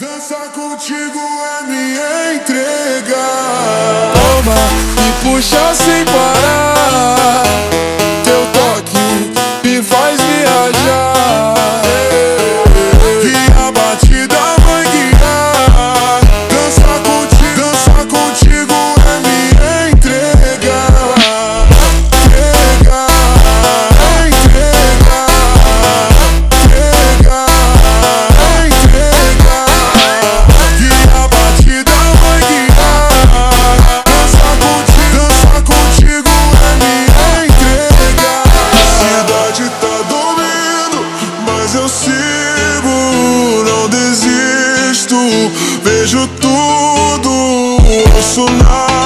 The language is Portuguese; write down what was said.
Dançar contigo é me entregar. Toma e puxa sem parar. Teu toque me faz viajar. E a batida vai guiar. Dançar contigo é me entregar. Eu sigo, não desisto, vejo tudo, ouço nada.